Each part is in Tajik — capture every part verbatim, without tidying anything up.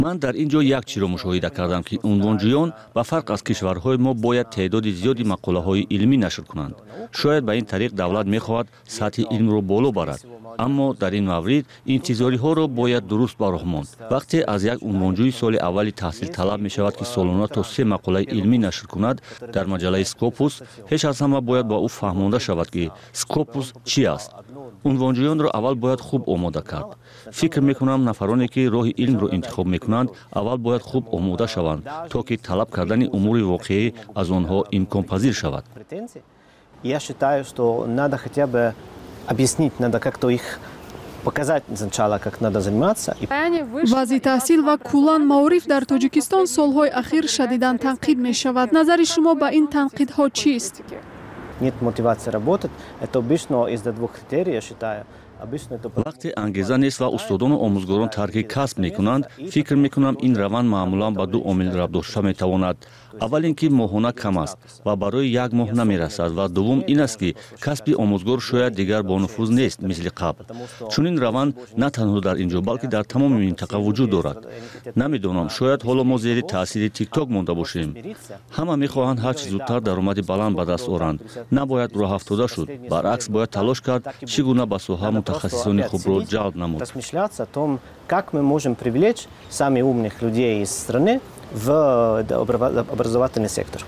ман дар ин ҷо як чизро мушоҳида кардам, ки унвонҷӯён ба фарқ аз кишварҳои мо бояд теъдоди зиёди мақолаҳои илмӣ нашр кунанд. Шояд ба ин тариқ давлат мехоҳад сатҳи илмро боло барад, аммо дар ин маврид интизориҳоро бояд дуруст ба роҳ монд. Вақте аз як унвонҷӯи соли аввали таҳсил талаб мешавад, ки солона то се мақолаи илмӣ нашр кунад дар маҷалаи Scopus, ҳеҷ аз ҳама бояд ба ӯ фаҳмонда шавад, ки Scopus чӣ аст. унвонҷӯёнро аввал бояд хуб омода кард. фикр мекунам нафароне ки роҳи илмро интихоб мекунанд, аввал бояд хуб омода шаванд, то ки талаб кардани умури воқеӣ аз онҳо имконпазир шавад. Я считаю, что надо хотя бы объяснить, надо как-то их показать сначала, как надо заниматься. вазъи таҳсил ва куллан маориф дар Тоҷикистон солҳои ахир шадидан танқид мешавад. Назари шумо ба ин танқидҳо чист? Нет мотивации работать. Это обычно из-за двух критерий, я считаю. вақте ангеза нест ва устодону омӯзгорон тарки касб мекунанд, фикр мекунам ин раванд маъмулан ба ду омил рабт дошта метавонад. аввал ин ки моҳона кам аст ва барои як моҳ намерасад ва дуввум ин аст ки касби омӯзгор шояд дигар бонуфуз нест мисли қабл. чунин раванд на танҳо дар ин ҷо, балки дар тамоми минтақа вуҷуд дорад. намедонам, шояд ҳоло мо зери таъсири тикток монда бошем. ҳама мехоҳанд ҳарчи зудтар даромади баланд ба даст оранд. Набояд роҳафтода шуд, баръакс бояд талош кард чӣ гуна ба соҳа мутахассисони хубро ҷалб намуд. Размышляться о том, как мы можем привлечь самых умных людей из страны в образовательный сектор.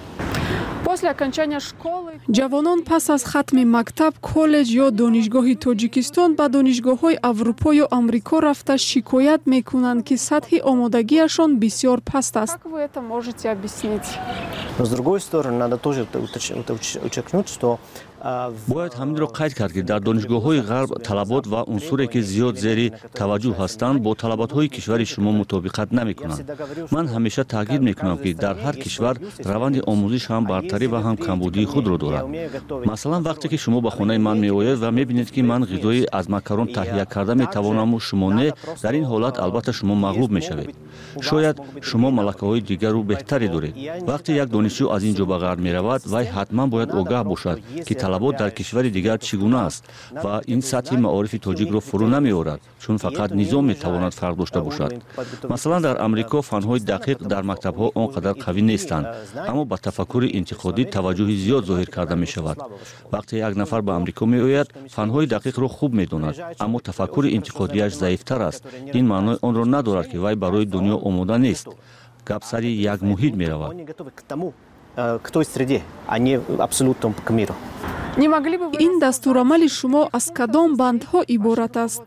ҷавонон пас аз хатми мактаб, коллеҷ ё донишгоҳи Тоҷикистон ба донишгоҳҳои Аврупо ё Амрико рафта шикоят мекунанд, ки сатҳи омодагиашон бисёр паст аст. Но с другой стороны, надо тоже уточнить, что бояд ҳаминро қайд кард, ки дар донишгоҳҳои ғарб талабот ва унсуре ки зиёд зери таваҷҷӯҳ ҳастанд, бо талаботҳои кишвари шумо мутобиқат намекунанд. ман ҳамеша таъкид мекунам, ки дар ҳар кишвар раванди омӯзиш ҳам бартарӣ ва ҳам камбудии худро дорад. масалан, вақте ки шумо ба хонаи ман меоед ва мебинед, ки ман ғизои аз макарон таҳия карда метавонаму шумо не, дар ин ҳолат албатта шумо мағлуб мешавед. шояд шумо малакаҳои дигару беҳтаре доред. вақте як донишҷӯ аз ин ҷо ба ғарб меравад, вай ҳатман бояд огаҳ бошад, ки талабот дар кишвари дигар чӣ гуна аст ва ин сатҳи маорифи тоҷикро фурӯ намеорад, чун фақат низом метавонад фарқ дошта бошад. масалан, дар амрико фанҳои дақиқ дар мактабҳо он қадар қавӣ нестанд, аммо ба тафаккури интиқодӣ таваҷҷӯҳи зиёд зоҳир карда мешавад. вақте як нафар ба амрико меояд, фанҳои дақиқро хуб медонад, аммо тафаккури интиқодияш заифтар аст. ин маънои онро надорад, ки вай барои дунё омода нест. гап сари як муҳит меравад. К той среде, а не абсолютно к миру. ин дастурамали шумо аз кадом бандҳо иборат аст?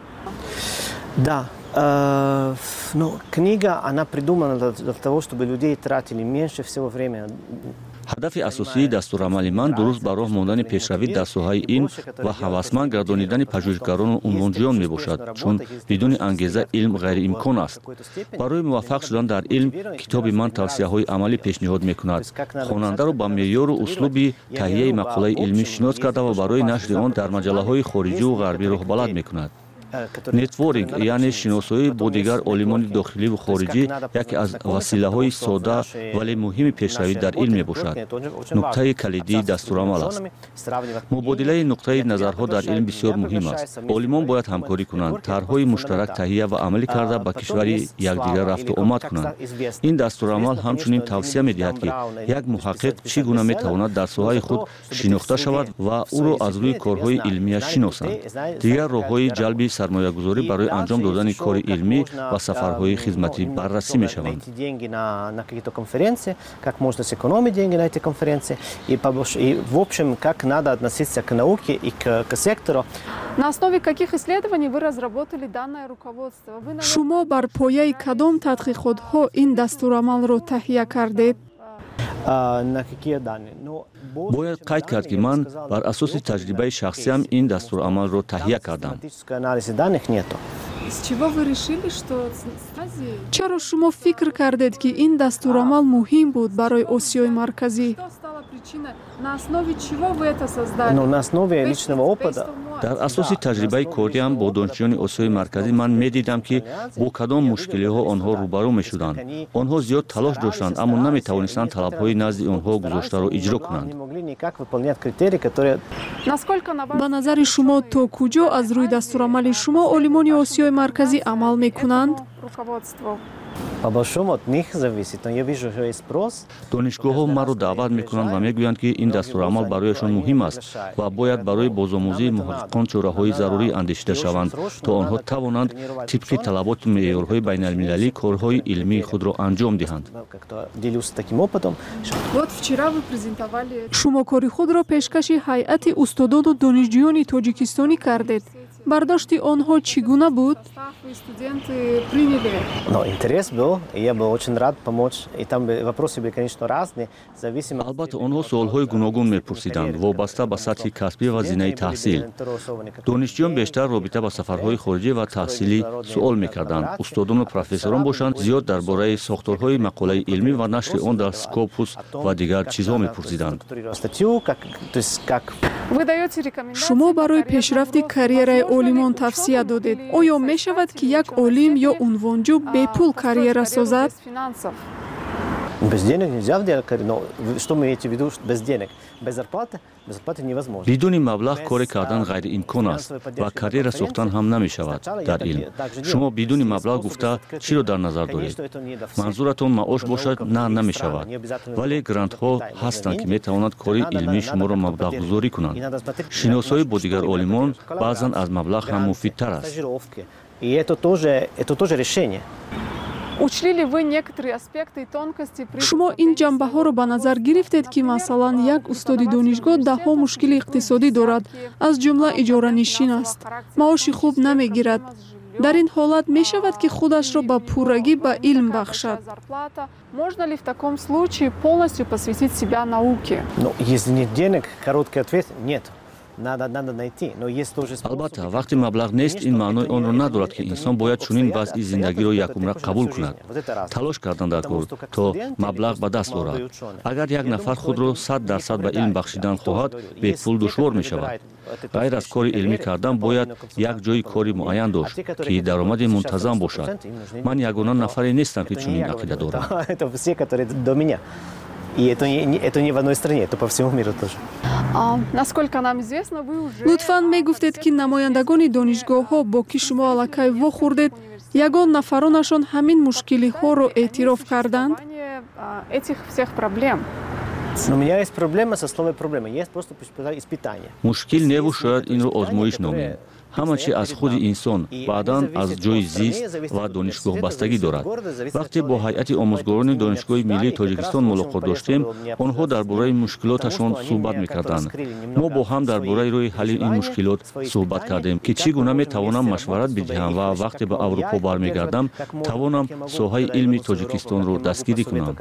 Да, э, ну, книга, она придумана для того, чтобы людей тратили меньше всего времени. ҳадафи асосии дастурамали ман дуруст ба роҳ мондани пешравӣ дар соҳаи илм ва ҳавасманд гардонидани пажӯҳишгарону унвонҷӯён мебошад, чун бидуни ангеза илм ғайриимкон аст. барои муваффақ шудан дар илм, китоби ман тавсияҳои амалӣ пешниҳод мекунад. хонандаро ба меъёру услуби таҳияи мақолаи илмӣ шинос карда ва барои нашри он дар маҷалаҳои хориҷиву ғарбӣ роҳбалад мекунад. нетворинг, яъне шиносоӣ бо дигар олимони дохиливу хориҷӣ яке аз василаҳои содда вале муҳими пешравӣ дар илм мебошад. нуқтаи калидии дастурамал аст. мубодилаи нуқтаи назарҳо дар илм бисёр муҳим аст. олимон бояд ҳамкорӣ кунанд, тарҳҳои муштарак таҳия ва амалӣ карда ба кишвари якдигар рафту омад кунанд. ин дастурамал ҳамчунин тавсия медиҳад, ки як муҳаққиқ чӣ гуна метавонад дар соҳаи худ шинохта шавад ва ӯро аз рӯи корҳои илмияш шиносанд. дигар роҳҳои ҷалби сармоягузорӣ барои анҷом додани кори илмӣ ва сафарҳои хизматӣ баррасӣ мешаванд. Как можно сэкономить деньги на эти конференции и, и в общем, как надо относиться к науке и к, к сектору. На основе каких исследований вы разработали данное руководство? Шумо бар пояи кадом тадқиқотҳо ин дастурамалро таҳия кардед? На какие данные? бояд қайд кард, ки ман бар асоси таҷрибаи шахсиям ин дастурамалро таҳия кардам. чаро шумо фикр кардед, ки ин дастурамал муҳим буд барои Осиёи Марказӣ? На основе чего вы это создали? Но на основе личного опыта. дар асоси таҷрибаи кориам бо донишҷӯёни осиёи марказӣ ман медидам ки бо кадом мушкилиҳо онҳо рӯбарӯ мешуданд. онҳо зиёд талош доштанд, аммо наметавонистанд талабҳои назди онҳо гузоштаро иҷро кунанд. ба назари шумо то куҷо аз рӯи дастурамали шумо олимони осиёи марказӣ амал мекунанд? По большому от них зависит, но я вижу, что есть спрос. донишгоҳҳо маро даъват мекунанд ва мегӯянд ки ин дастурамал барояшон муҳим аст ва бояд барои бозомӯзии муҳаққиқон чораҳои зарурӣ андешида шаванд, то онҳо тавонанд тибқи талаботи меъёрҳои байналмилалӣ корҳои илмии худро анҷом диҳанд. шумо кори худро пешкаши ҳайати устодону донишҷӯёни тоҷикистонӣ кардед. Бардошти онҳо чӣ гуна буд? Но интерес был, и я был очень рад помочь. И там вопросы были, конечно, разные, зависимо. албатта онҳо суолҳои гуногун мепурсиданд, вобаста ба сатҳи касбӣ ва зинаи таҳсил. донишҷӯён бештар робита ба сафарҳои хориҷӣ ва таҳсилӣ суол мекарданд. устодону профессорон бошанд, зиёд дар бораи сохторҳои мақолаи илмӣ ва нашри он дар Scopus ва дигар чизҳо мепурсиданд. шумо барои пешрафти карьераи олимон тавсия додед. оё мешавад ки як олим ё унвонҷӯ бепул карьера созад? Без денег нельзя делать карьеру. Но что вы имеете в виду без денег? Без зарплаты? Без зарплаты невозможно. бидуни маблағ кори кардан ғайриимкон аст ва карьера сохтан ҳам намешавад дар илм. шумо бидуни маблағ гуфта чиро дар назар доред? манзуратон маош бошад? На, намешавад. вале грантҳо ҳастанд ки метавонанд кори илмии шуморо маблағгузорӣ кунанд. шиносоӣ бо дигар олимон баъзан аз маблағ ҳам муфидтар аст. И это тоже, это тоже решение. шумо ин ҷанбаҳоро ба назар гирифтед ки масалан як устоди донишгоҳ даҳҳо мушкили иқтисодӣ дорад, аз ҷумла иҷоранишин аст, маоши хуб намегирад. дар ин ҳолат мешавад ки худашро ба пуррагӣ ба илм бахшад? Можно ли в таком случае полностью посвятить себя науке? Ну, если нет денег, короткий ответ – нет. Надо, надо найти, но есть тоже способ. албатта вақте маблағ нест, ин маънои онро надорад ки инсон бояд чунин вазъи зиндагиро якумра қабул кунад. талош кардан дар кор то маблағ ба даст орад. агар як нафар худро сад дарсад ба илм бахшидан хоҳад, бепул душвор мешавад. ғайр аз кори илмӣ кардан бояд як ҷои кори муайян дошт ки даромади мунтазам бошад. ман ягона нафаре нестам ки чунин ақида дорам. Это все, которые до меня. И это не, это не в одной стране, это по всему миру тоже. А, насколько нам известно, вы уже... лутфан мегуфтед ки намояндагони донишгоҳҳо бо ки шумо аллакай вохӯрдед, ягон нафаронашон ҳамин мушкилиҳоро эътироф карданд? Этих всех проблем. Но у меня есть проблема со словом проблема. Есть просто испытание. мушкил неву шояд инро озмоиш номем. ҳама чи аз худи инсон баъдан аз ҷои зист ва донишгоҳ бастагӣ дорад. вақте бо ҳайати омӯзгорони донишгоҳи миллии тоҷикистон мулоқот доштем, онҳо дар бораи мушкилоташон суҳбат мекарданд. мо бо ҳам дар бораи роҳи ҳалли ин мушкилот суҳбат кардем ки чӣ гуна метавонам машварат бидиҳам ва вақте ба аврупо бармегардам тавонам соҳаи илми тоҷикистонро дастгирӣ кунам.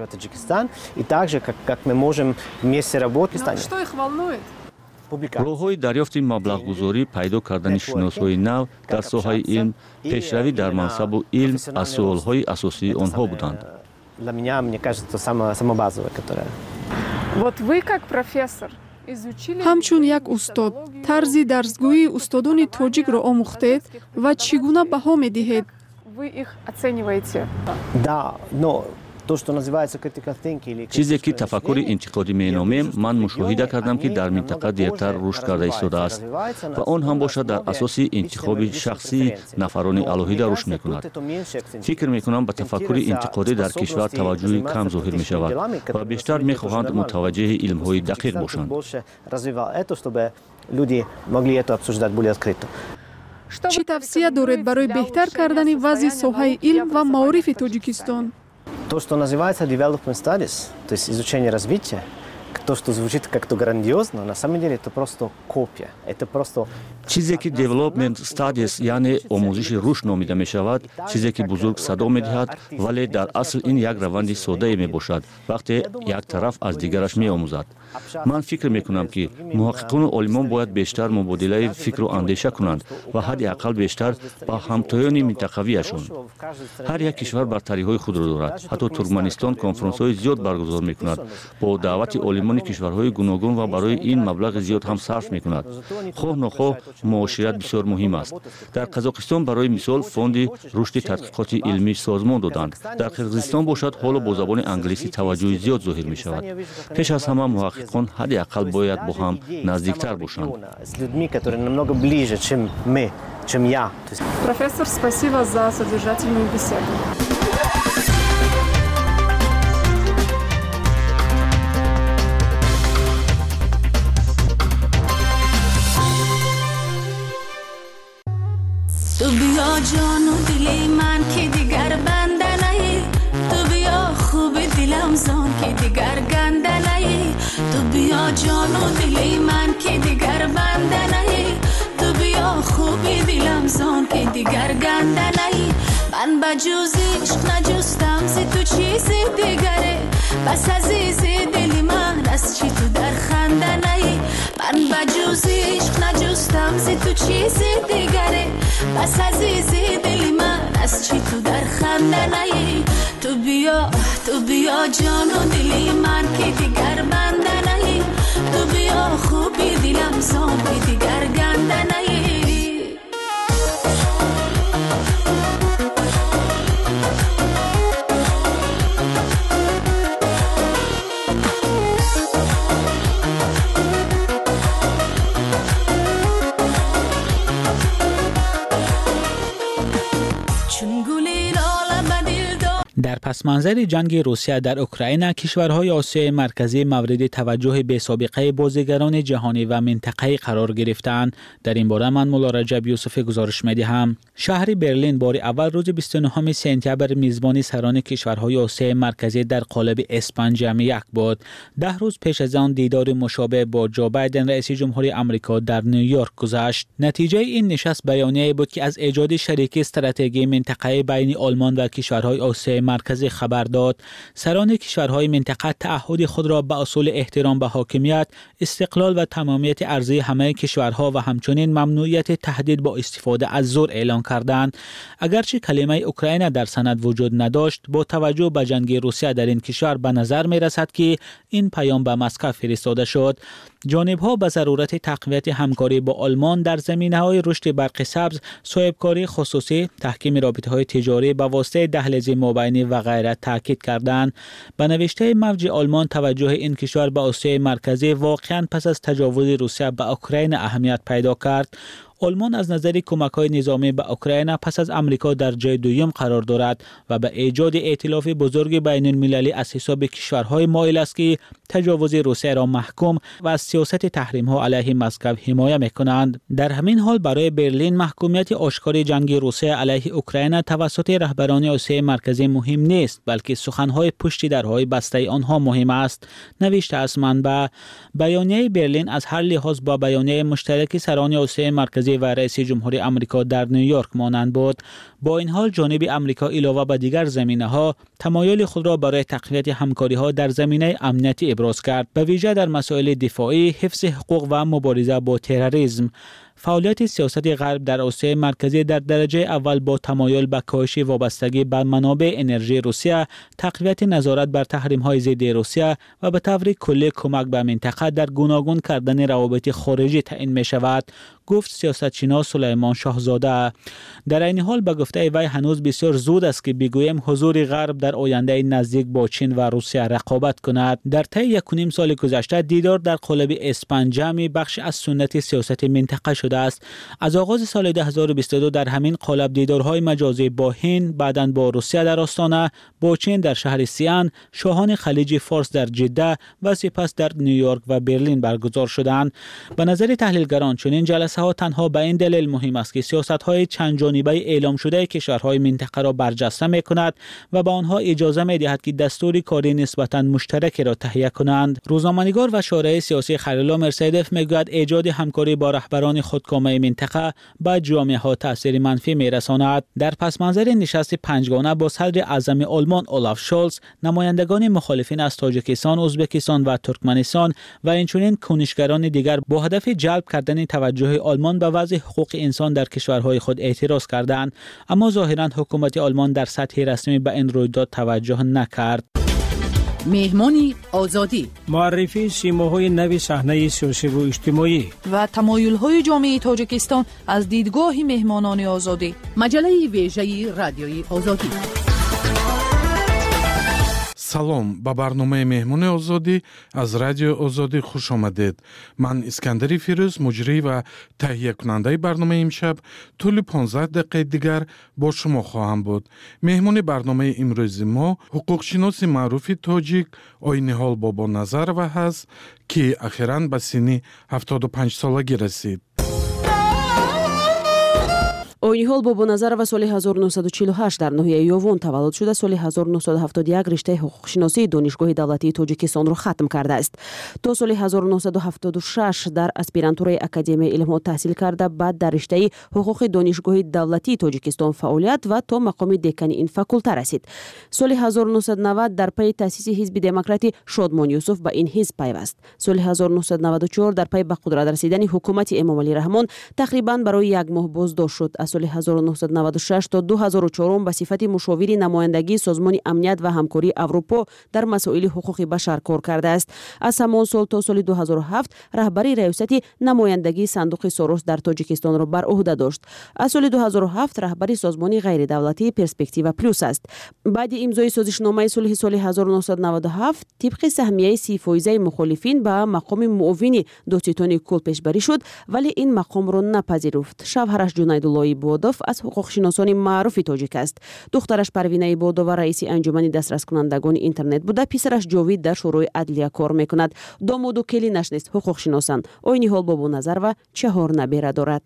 И также как мы можем вместе работать. Что их волнует? роҳҳои дарёфти маблағгузорӣ, пайдо кардани шиносҳои нав дар соҳаи илм, пешравӣ дар мансабу илм аз суолҳои асосии онҳо буданд. Для меня, мне кажется, самое, самое базовое, которое... Вот вы как профессор изучили... ҳамчун як устод, тарзи дарсгӯии устодони тоҷикро омӯхтед ва чӣ гуна баҳо медиҳед? Вы их оцениваете? Да, но... то, что называется critical thinking или чизе ки тафаккури интиқодӣ меномем, ман мушоҳида кардам ки дар минтақа дертар рушд карда истодааст ва он ҳам бошад дар асоси интихоби шахсии нафарони алоҳида рушд мекунад. фикр мекунам ба тафаккури интиқодӣ дар кишвар таваҷҷӯҳи кам зоҳир мешавад ва бештар мехоҳанд мутаваҷҷиҳи илмҳои дақиқ бошанд. чӣ тавсия доред барои беҳтар кардани вазъи соҳаи илм ва маорифи Тоҷикистон? То, что называется development studies, то есть изучение развития, то, что звучит как-то грандиозно, на самом деле это просто копия. Это просто... чизе ки development studies яъне омӯзиши рушд номида мешавад, чизе ки бузург садо медиҳад, вале дар асл ин як раванди содае мебошад, вақте як тараф аз дигараш меомӯзад. من فکر میکنم که محققان و عالمان باید بیشتر مبادله فکر و اندیشه کنند و حداقل بیشتر با همتایان منطقویشان. هر یک کشور برتری‌های خود را دارد. حتی ترکمنستان کنفرانس‌های زیاد برگزار می‌کند با دعوت عالمان کشورهای گوناگون و برای این مبلغ زیاد هم صرف می‌کند. خواه نخواه معاشرت بسیار مهم است. در قزاقستان برای مثال فوند رشد تحقیقات علمی سازمان دادند. در قرقیزستان باشد حالا با زبان انگلیسی توجه زیاد ظاهر می‌شود. پیش از همه محققان حداقل باید با هم نزدیکتر باشند. Профессор, спасибо за содержательную беседу. تو بیا جان و دل من که دیگر بنده نهی، تو بیا خوب دلم زان که دیگر گنده نهی، تو بیا جان و دل من که دیگر بنده نهی، تو بیا خوب دلم زان که دیگر گنده نهی. من بجز عشق نجستم ز تو چیزی دیگره، بس عزیز دل من از چی تو در خنده نهی. من بجز عشق نجستم ز تو چیزی دیگره، بس عزیز دل من از چی تو در خنده نهی. تو بیا تو بیا جان و دل من که دیگر بنده نهی، تو بیا خوبی دلم زان که دیگر گنده نهی. در پس منظر جنگ روسیه در اوکراین، کشورهای آسیای مرکزی مورد توجه بی‌سابقه بازیگران جهانی و منطقه‌ای قرار گرفتند. در این باره من مولا رجب یوسفی گزارش می‌دهم. شهر برلین بار اول روز بیست و نهم سپتامبر میزبانی سران کشورهای آسیای مرکزی در قالب اسپان جمع یک بود. ده روز پیش از آن دیدار مشابه با جو بایدن رئیس جمهوری آمریکا در نیویورک گذشت. نتیجه این نشست بیانیه‌ای بود که از ایجاد شریکی استراتژی منطقه‌ای بین آلمان و کشورهای آسیای مرکزی خبر داد. سران کشورهای منطقه تعهد خود را به اصول احترام به حاکمیت، استقلال و تمامیت ارضی همه کشورها و همچنین ممنوعیت تهدید با استفاده از زور اعلان کردند. اگرچه کلمه اوکراین در سند وجود نداشت، با توجه به جنگ روسیه در این کشور به نظر می رسد که این پیام به مسکو فرستاده شد. جانب‌ها به ضرورت تقویت همکاری با آلمان در زمینه‌های رشد برق سبز، صاحبکاری خصوصی، تحکیم رابطه‌های تجاری به واسطه دهلیز مابینی و غیره تاکید کردند. به نوشته موج آلمان، توجه این کشور به آسیای مرکزی واقعاً پس از تجاوز روسیه به اوکراین اهمیت پیدا کرد. آلمان از نظر کمک‌های نظامی به اوکراین پس از امریکا در جای دوم قرار دارد و به ایجاد ائتلاف بزرگ بین المللی از حساب کشورهای مایل است که تجاوز روسیه را محکوم و از سیاست تحریم‌ها علیه مسکو حمایت می‌کنند. در همین حال برای برلین محکومیت آشکار جنگ روسیه علیه اوکراین توسط رهبران آسیای مرکزی مهم نیست، بلکه سخن‌های پشت درهای بسته آنها مهم است. نوشته است منبع. بیانیه برلین از هر لحاظ با بیانیه مشترک سران آسیای مرکزی و رئیس جمهوری آمریکا در نیویورک مانند بود. با این حال جانب آمریکا علاوه بر دیگر زمینه‌ها تمایل خود را برای تقویت همکاری‌ها در زمینه امنیتی ابراز کرد، به ویژه در مسائل دفاعی، حفظ حقوق و مبارزه با تروریسم. فعالیت سیاست غرب در آسیای مرکزی در درجه اول با تمایل به کاهش وابستگی به منابع انرژی روسیه، تقویت نظارت بر تحریم‌های ضد روسیه و به طور کلی کمک به منطقه در گوناگون کردن روابط خارجی تعیین می‌شود، گفت سیاستشناس سلیمان شاهزاده. در این حال به گفته وی هنوز بسیار زود است که بگوییم حضور غرب در آینده نزدیک با چین و روسیه رقابت کند. در طی یک و نیم سال گذشته دیدار در قالب اسپان جمع بخش از سنت سیاست منطقه شده است. از آغاز سال دو هزار و بیست و دو در همین قالب دیدارهای مجازی با هند، بعداً با روسیه در آستانه، با چین در شهر سیان، شاهان خلیج فارس در جده و سپس در نیویورک و برلین برگزار شدند. به نظر تحلیلگران چنین جلسه ها تنها به این دلیل مهم است که سیاست‌های چند جانبه اعلام شده کشورهای منطقه را برجسته می‌کند و به آنها اجازه می‌دهد که دستور کاری نسبتاً مشترک را تهیه کنند. روزنامه‌نگار و شارح سیاسی خلیلا مرسیدف می‌گوید ایجاد همکاری با رهبران خود خودکامه منطقه به جامعه ها تاثیر منفی می‌رساند. در پس منظر نشست پنجگانه با صدر اعظم آلمان اولاف شولز، نمایندگان مخالفین از تاجیکستان، ازبکستان و ترکمنستان و اینچنین کنشگران دیگر با هدف جلب کردن توجه آلمان به وضع حقوق انسان در کشورهای خود اعتراض کردند، اما ظاهراً حکومت آلمان در سطح رسمی به این رویداد توجه نکرد. مهمانی آزادی، معرفی سیماهای نوی صحنه سیاسی و اجتماعی و تمایل‌های جامعه تاجیکستان از دیدگاه مهمانان آزادی. مجله ویژه رادیوی آزادی. салом ба барномаи меҳмони озодӣ аз радиои озодӣ хуш омадед. Ман Искандари Фирӯз, муҷрӣ ва таҳиякунандаи барномаи имшаб тӯли понздаҳ дақиқаи дигар бо шумо хоҳам буд. Меҳмони барномаи имрӯзи мо ҳуқуқшиноси маъруфи тоҷик Ойниҳол Бобоназарова ҳаст, ки ахиран ба синни ҳафтоду панҷсолагӣ расид. Ойниҳол Бобоназарова соли ҳазору нуҳсаду чилу ҳашт дар ноҳияи Ёвон таваллуд шуда, соли ҳазору нуҳсаду ҳафтоду як риштаи ҳуқуқшиносии Донишгоҳи давлатии Тоҷикистонро хатм кардааст. То соли ҳазору нуҳсаду ҳафтоду шаш дар аспирантураи Академияи илмҳо таҳсил карда, баъд дар риштаи ҳуқуқи Донишгоҳи давлатии Тоҷикистон фаъолият ва то мақоми декани ин факулта расид. Соли ҳазору нуҳсаду навад дар пайи таъсиси ҳизби демократи Шодмон Юсуф ба ин ҳизб пайваст. Соли ҳазору нуҳсаду наваду чор дар пайи ба қудрат расидани ҳукумати Эмомалӣ Раҳмон тақрибан барои як моҳ боздошт шуд. Аз соли ҳазору нуҳсаду наваду шаш то ду ҳазору чорум ба сифати мушовири намояндагии Созмони амният ва ҳамкории Аврупо дар масоили ҳуқуқи башар кор кардааст. Аз ҳамон сол то соли ду ҳазору ҳафт раҳбари раёсати намояндагии Сандуқи Сорос дар Тоҷикистонро бар уҳда дошт. Аз соли ду ҳазору ҳафт раҳбари созмони ғайридавлатии Перспектива плюс аст. Баъди имзои созишномаи сулҳи соли ҳазору нуҳсаду наваду ҳафт тибқи саҳмияи си фоизаи мухолифин ба мақоми муовини Додситони Кул пешбарӣ шуд, вале ин мақомро напазируфт. Шавҳараш Ҷунайдуллои Бодов аз ҳуқуқшиносони маъруфи тоҷик аст. Духтараш Парвинаи Бодова раиси анҷумани дастраскунандагони интернет буда, писараш Ҷовид дар шӯрои адлия кор мекунад. Домоду келинаш нест ҳуқуқшиносанд. Ойниҳол Бобоназарова чаҳор набера дорад.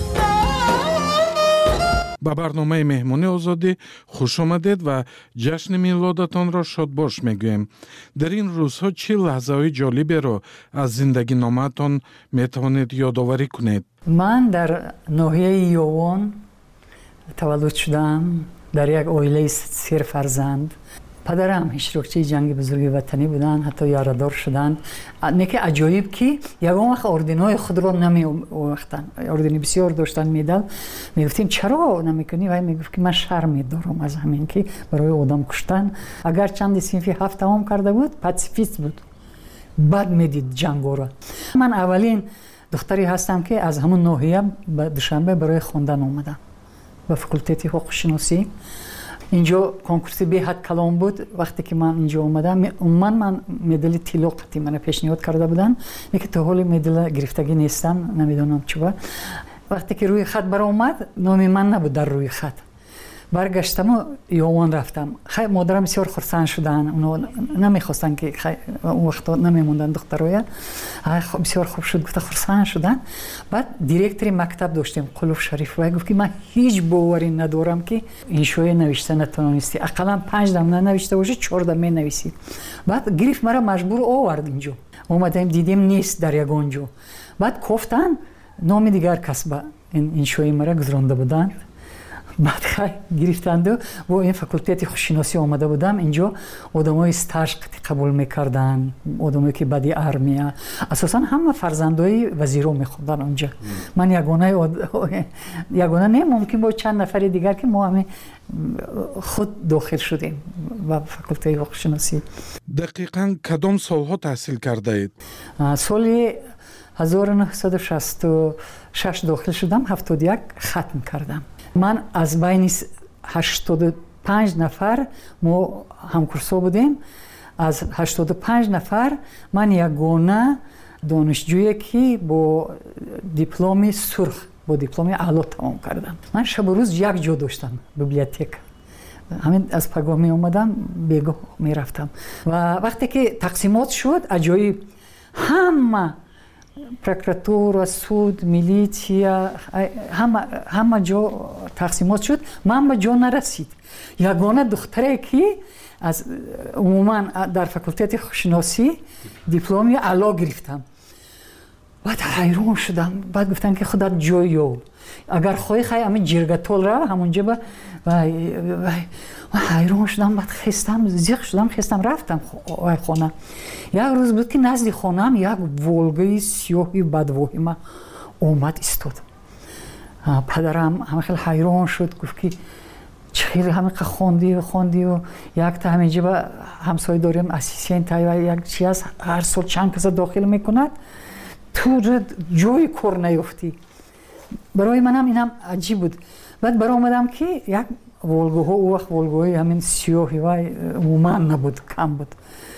ба барномаи меҳмони озодӣ хуш омадед ва ҷашни милодатонро шодбош мегӯем. дар ин рӯзҳо чӣ лаҳзаҳои ҷолиберо аз зиндагиномаатон метавонед ёдоварӣ кунед? ман дар ноҳияи Ёвон таваллуд шудам, дар як оилаи сер фарзанд. падарам иштирокчии ҷанги бузурги ватанӣ буданд, ҳатто ярадор шуданд. неки аҷоиб ки ягон вақт орденҳои худро намеовахтанд. ордени бисёр доштанд, медал. мегуфтем чаро намекунӣ? вай мегуфт ки ман шарм медорам аз ҳамин ки барои одам куштан. агар чанди синфи ҳафт тамом карда буд, пацифист буд, бад медид ҷангоро. ман аввалин духтаре ҳастам ки аз ҳамун ноҳия ба Душанбе барои хондан омадам ба факултети ҳуқуқшиносӣ. инҷо конкурси беҳад калон буд. вақте ки ман инҷо омадам, умуман ман медали тилло қатъи мана пешниҳод карда буданд, неки то ҳоли медала гирифтагӣ нестам, намедонам чӣ ба. вақте ки рӯи хат баромад, номи ман набуд дар рӯи хат. баргаштаму Ёвон рафтам. хай модарам бисёр хурсанд шуданд. оно намехостанд ки он вақто намемонданд духтароя. бисёр хуб шуд, гуфта хурсанд шуданд. баъд директори мактаб доштем, Қулуф Шариф, вай гуфт ки ман ҳеҷ боварӣ надорам ки иншоя навишта натавонисти. ақаллан панҷ дам нанавишта бошӣ, чор дам менависӣ. баъд гирифт мара маҷбур овард инҷо. омадем дидем нест дар ягон ҷо. баъд кофтан номи дигар кас ба иншои мара гузронда буданд. баъд хай гирифтанду бо ин факултети хушиносӣ омада будам. инҷо одамои стаж қабул мекарданд, одамое ки баъди армия. асосан ҳама фарзандои вазиро мехонданд онҷа. ман ягонаи ягона не, мумкин бо чанд нафари дигар ки мо ҳаме худ дохил шудем ба факултаи ҳуқуқшиносӣ. дақиқан кадом солҳо таҳсил кардаед? соли ҳазору нуҳсаду шасту шаш дохил шудам, ҳафтоду як хатм кардам. ман аз байни ҳаштоду панҷ нафар мо ҳамкурсо будем. аз ҳаштоду панҷ нафар ман ягона донишҷӯе ки бо дипломи сурх, бо дипломи аъло тамом кардам. ман шабу рӯз як ҷо доштам, библиотека. ҳамин аз пагоҳ меомадам, бегоҳ мерафтам. ва вақте ки тақсимот шуд, аҷоиб ҳама прокуратура, суд, милитсия, ҳама ҷо тақсимот шуд. ман ба ҷо нарасид. ягона духтаре ки аз умуман дар факултети хушиносӣ дипломи аъло гирифтам. بعد حیران شدم. بعد گفتن که خودت جای یو اگر خواهی خواهی همین جرگتول را همونجا با وای وای حیران شدم. بعد خستم زیق شدم خستم رفتم خونه. یک روز بود که نزد خونم یک ولگای سیاهی بدوهمه اومد ایستاد. پدرم همه خیلی حیران شد گفت که چه خیلی همه خوندی و خوندی و یک تا همینجا با همسایه داریم اسیسینت و یک چی هست هر سال چند کس داخل میکند تو جای کار نیفتی. برای منم اینم عجیب بود. بعد برای اومدم که یک ولگوها او وقت ولگوهای همین سیاهی و عموما نبود کم بود.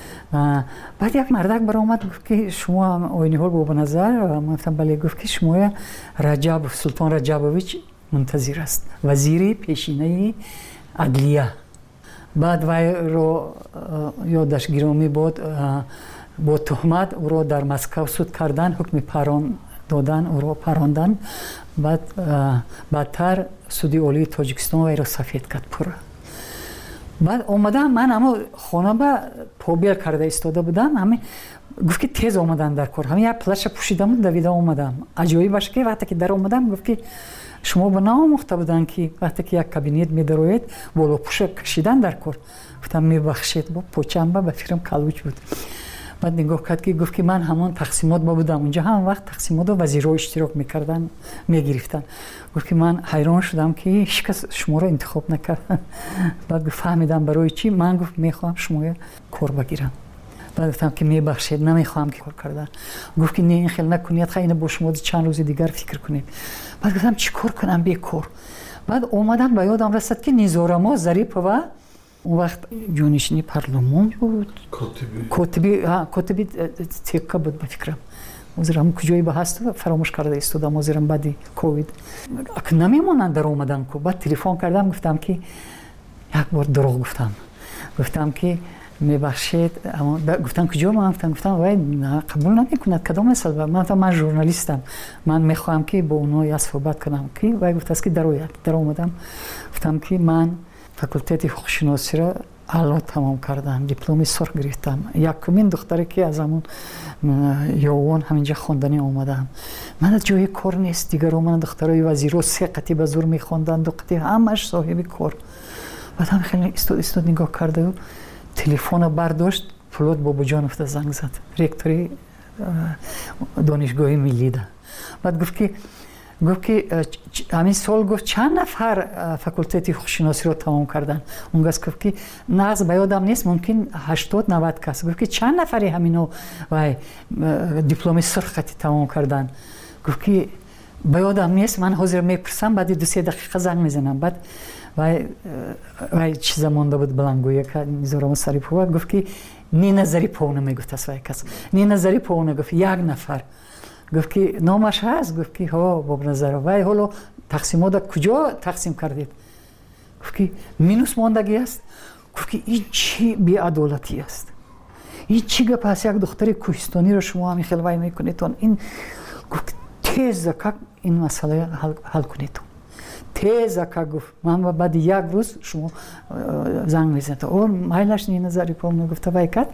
بعد یک مردک برای اومد گفت که شما آینی هول با بنظر من گفتم بله. گفت که شما رجب سلطان رجبویچ منتظر است وزیری پیشینه عدلیه. بعد وی رو یادش گرامی بود با تهمت او رو در مسکو صد کردن حکم پران دادن او رو پراندن. بعد بعدتر سودی اولی تاجیکستان وی رو سفید کرد پورا. بعد اومدم من اما خونه با پوبیل کرده ایستاده بودم. همین گفت که تیز اومدن در کار. همین یک پلش پوشیدم دویده اومدم. عجیبی باشه که وقتی که در اومدم گفت که شما به ناموخته بودن که وقتی که یک کابینت میدروید بالا پوش کشیدن در کار. گفتم میبخشید با پوچم با فکرم کلوچ بود. بعد نگاه کرد که گفت که من همون تقسیمات با بودم اونجا هم وقت تقسیمات و وزیرها اشتراک میکردن میگرفتن. گفت که من حیران شدم که هیچ کس شما رو انتخاب نکرد. بعد گفت فهمیدم برای چی. من گفت میخوام شما کار بگیرم. بعد گفتم که میبخشید نمیخوام که کار کردن. گفت که نه این خیلی نکنید خیلی با شما چند روز دیگر فکر کنید. بعد گفتم چی کار کنم بی کار. بعد اومدم به یادم رسید که نیزارما ظریف و اون وقت جانشینی پارلمان بود. کاتبی ها کاتبی تیکا بود به فکرم. مزرم کجایی به هست فراموش کرده استودم مزرم بعدی کووید. اک نمیمونن در اومدن کو. بعد تلفن کردم گفتم که یک بار دروغ گفتم. گفتم که میبخشید اما گفتم کجا من گفتم گفتم وای نه قبول نمیکند کدام مثلا من من ژورنالیستم من میخوام که با اونها یا صحبت کنم که وای گفت است که در در اومدم گفتم که من فاکولته حقوق شناسی را اعلا تمام کردم دیپلم سرخ گرفتم. یکمین دختری که از همون یوان همینجا خواندنی اومدم. من از جای کار نیست دیگر من دخترای وزیرو سه قطعه به زور میخوندن دو قطعه همش صاحب کار. بعد هم خیلی استاد استاد نگاه کرده تلفن برداشت فلوت بابا جانوف زنگ زد رکتوری دانشگاه ملی ده. بعد گفت که گفت که همین سال گفت چند نفر فاکولته حقوق شناسی رو تمام کردن. اون گفت که ناز به یادم نیست ممکن هشتاد نود کس. گفت که چند نفری همینو وای دیپلم سرخ تمام کردن. گفت که به یادم نیست من حاضر میپرسم بعد دو سه دقیقه زنگ میزنم. بعد وای وای چیزا مونده بود بلنگویه که میذارم سری پو. گفت که نی نظری پونه میگفت است وای کس نی نظری پونه. گفت یک نفر. گفت که نامش هست. گفت که ها با نظر وای حالا تقسیمات کجا تقسیم کردید. گفت که مینوس ماندگی است. گفت که این چی بی‌عدالتی است. این چی گپ است یک دختر کوهستانی رو شما همین خیلی وای میکنید. این گفت تیز که این مسئله حل, حل کنید. تیز که گفت من بعد یک روز شما زنگ میزنید. اور مایلش نی نظری پونه گفت وای کات.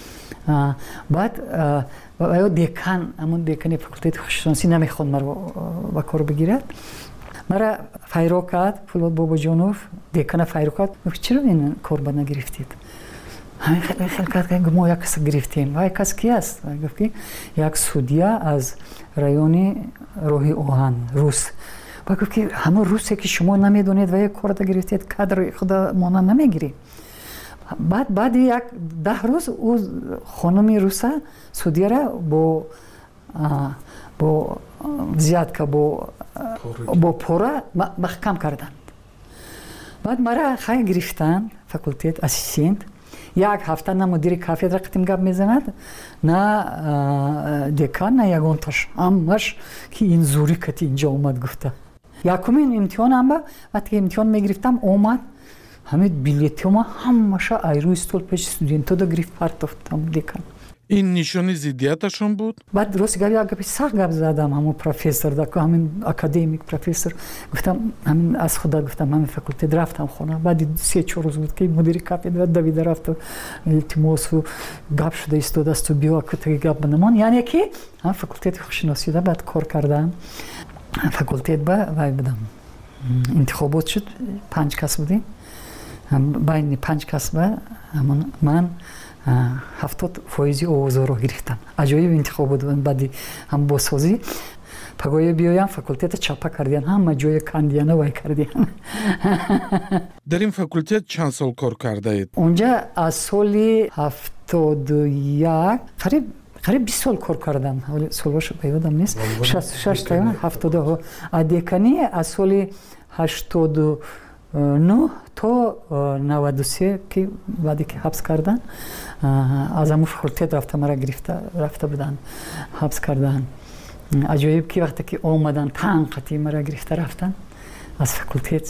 بعد و دیکان همون دیکانی فاکولته حقوق شناسی نمیخواد مرا با کار بگیرد. مرا فایرو کرد فلوت بابا جانوف دیکان فایرو کرد. گفت چرا این کار با نگرفتید؟ همین خیلی خیلی کرد که ما یک کس گرفتیم. وای کس کی است؟ گفت که یک سودیا از رایون روحی اوهان روس. با گفت که همون روسی که شما نمیدونید و یک کار دا گرفتید کادر خدا مانا نمیگیری. بعد بعد یک ده روز او خانمی روسا سودیا را با با زیاد که با با پورا محکم کردند. بعد مرا خیلی گرفتن فاکولته اسیستنت. یک هفته نه مدیر کافه رقتیم گپ میزند نه دکان نه یگانتاش همش که این زوری کتی اینجا اومد گفته. یکمین امتحانم با وقتی امتحان میگرفتم اومد همین بلیتم همش ایرو استول پیش استودنتا دا گرفت پرتافتم دکان. ин нишони зиддияташон буд? баъд рости гап як гапи сахт гап задам ҳамон профессор дако ҳамин академик профессор гуфтам ҳамин аз худа гуфтам ҳамин факултет рафтам хона баъди се чор рӯз буд ки мудири кафедра давида рафту илтимосу гап шуда истодасту биё таги гап банамон яъне ки ҳам факултети хушиносида баъд кор кардам факултет ба вай будам интихобот шуд панҷ кас будем байни панҷ кас ба ҳамон ман ҳафтод фоизи овозоро гирифтам аҷоиб интихобот буд баъди ҳам босозӣ пагоя биёям факултета чапа кардиан ҳама ҷоя кандиана вай кардиан дар ин факултет чанд сол кор кардаед? онҷа аз соли ҳафтоду як қариб қариб бист сол кор кардам солҳошо ба ёдам нест шасту шаш та ҳафтоду а деканӣ аз соли ҳаштоду нӯҳ то наваду се ки баъде ки ҳабс кардан аз ҳамун факултет рафта мара гирифта рафта будан ҳабс кардан аҷоиб ки вақте ки омадан танқати мара гирифта рафтан аз факултет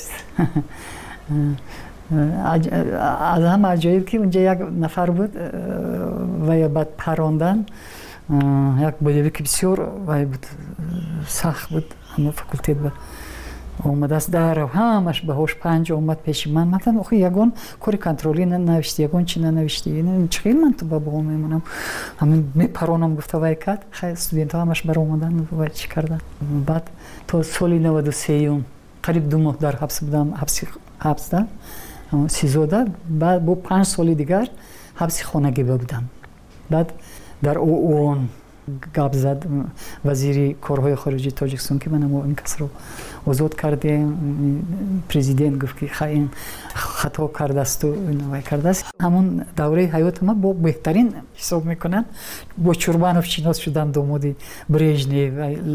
аз ҳама аҷоиб ки унҷа як нафар буд вая баъд парондан як бояви ки бисёр вай буд сахт буд ҳамун факултет ба омадааст дарав ҳамаш баҳош панҷ омад пеши ман ман гуфтам охи ягон кори контролӣ нанавишти ягон чи нанавишти чӣ хел ман ту ба бо мемонам ҳамин мепаронам гуфта вай кард хай студентҳо ҳамаш баромадан вай чӣ кардан баъд то соли наваду сеюм қариб ду моҳ дар ҳабс будам ҳабси ҳабсда сизода баъд бо панҷ соли дигар ҳабси хонагӣ будам баъд дар оон гап зад вазири корҳои хориҷии тоҷикистон ки ман ин касро озод кардем президент гуфт ки ин хато кардаасту вай кардааст ҳамон давраи ҳаёти ман бо беҳтарин ҳисоб мекунанд бо чурбанов шинос шудам домоди брежнев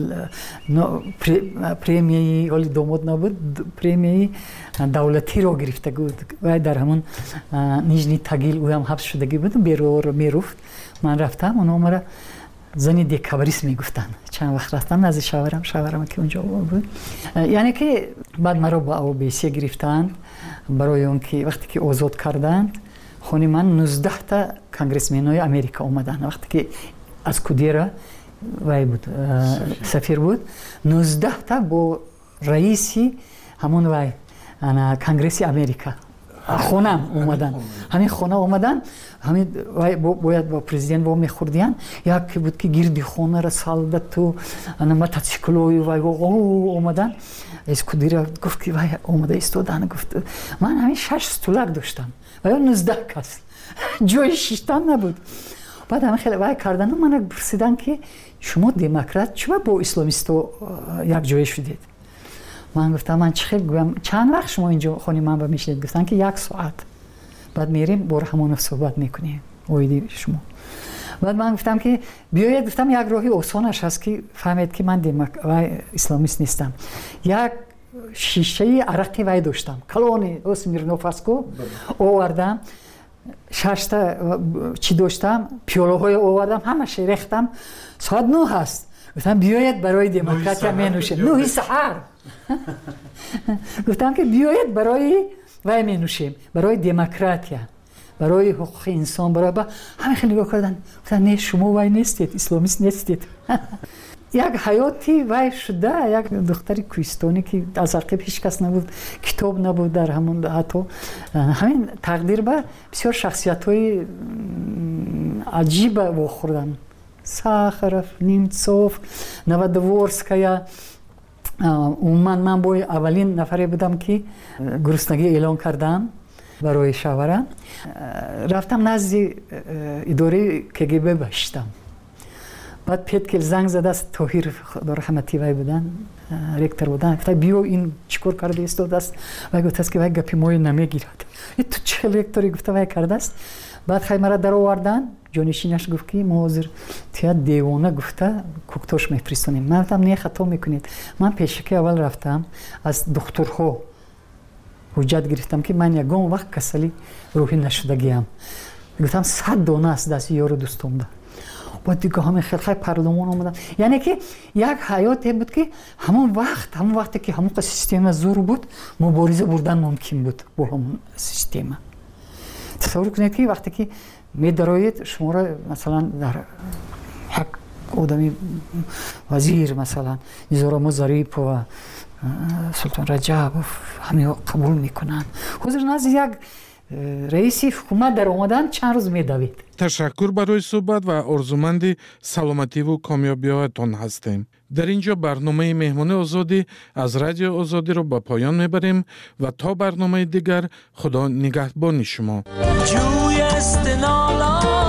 премияи оли домод набуд премияи давлатиро гирифта буд вай дар ҳамон нижни тагил ӯам ҳабс шудагӣ буд бероро меруфт ман рафтам оно мара зани декабрист мегуфтанд чанд вақт рафтам назди шаварам шаварам ки унҷо буд яъне ки баъд маро ба обсе гирифтанд барои он ки вақте ки озод карданд хони ман нуздаҳ та конгрессменои америка омаданд вақте ки аз кудера вай буд сафир буд нуздаҳ та бо раиси ҳамон вай конгресси америка хонам омадан ҳамин хона омадан ҳамин бояд ба президент во мехӯрдиян як ки буд ки гирди хонара солдату мотоциклои вай омадан эскудира гуфт ки вай омада истодан гуфт ман ҳамин шаш стулак доштам ва ё нуздаҳ кас ҷои шиштан набуд баъд ҳамин хеле вай кардану мана пурсидан ки шумо демократ чиба бо исломисто якҷоя шудед ман гуфтам ман чӣ хел гӯям чанд вақт шумо инҷо хони ман ба мешинед гуфтанд ки як соат баъд мерем бо раҳмонов суҳбат мекунем оиди шумо баъд ман гуфтам ки биёед гуфтам як роҳи осонаш ҳаст ки фаҳмед ки ман вай исломист нестам як шишаи арақи вай доштам калони смирнофаско овардам шашта чӣ доштам пиёлаҳое овардам ҳамаша рехтам соат нӯ ҳаст гуфтам биёед барои демократия менӯшем нӯҳи саҳар гуфтам ки биёед барои вай менӯшем барои демократия барои ҳуқуқи инсон барои ба ҳамин хел нигоҳ кардан гуфтам не шумо вай нестед исломист нестед як ҳаёти вай шуда як духтари кӯҳистоне ки аз ақиб ҳеҷ кас набуд китоб набуд дар ҳамон ҳатто ҳамин тақдир ба бисёр шахсиятҳои аҷиба вохӯрдан сахаров немцов новодворская умуман ман бои аввалин нафаре будам ки гуруснагӣ эълон кардам барои шавара рафтам назди идораи кгб баштам баъд петкел занг задааст тоҳир худо раҳмати вай будан ректор будан гуфта биё ин чӣ кор карда истодааст вай гуфтааст ки вай гапи моё намегирад и ту чӣ хел ректоре гуфта вай кардааст баъд хай мара даровардан ҷонишинаш гуфт ки мо ҳозир тия девона гуфта куктош мефиристонем ман гуфтам не хато мекунед ман пешаки аввал рафтам аз духтурҳо ҳуҷҷат гирифтам ки ман ягон вақт касали рӯҳӣ нашудагиам гуфтам сад дона аст дасти ёру дӯстомда баъд дига ҳамин хел хай парлумон омадам яъне ки як ҳаёте буд ки ҳамон вақт ҳамон вақте ки ҳамон система зур буд мубориза бурдан мумкин буд бо ҳамон система تصور کنید که وقتی که می دراید شما را مثلا در یک آدمی وزیر مثلا نظام ظریف و سلطان رجب همه قبول میکنن حضور نزد یک رئیس حکومت در اومدن چند روز میدوید. تشکر برای صحبت و آرزومند سلامتی و کامیابی‌هایتان هستیم. در اینجا برنامه مهمان آزادی از رادیو آزادی را به پایان میبریم و تا برنامه دیگر خدا نگهبان شما.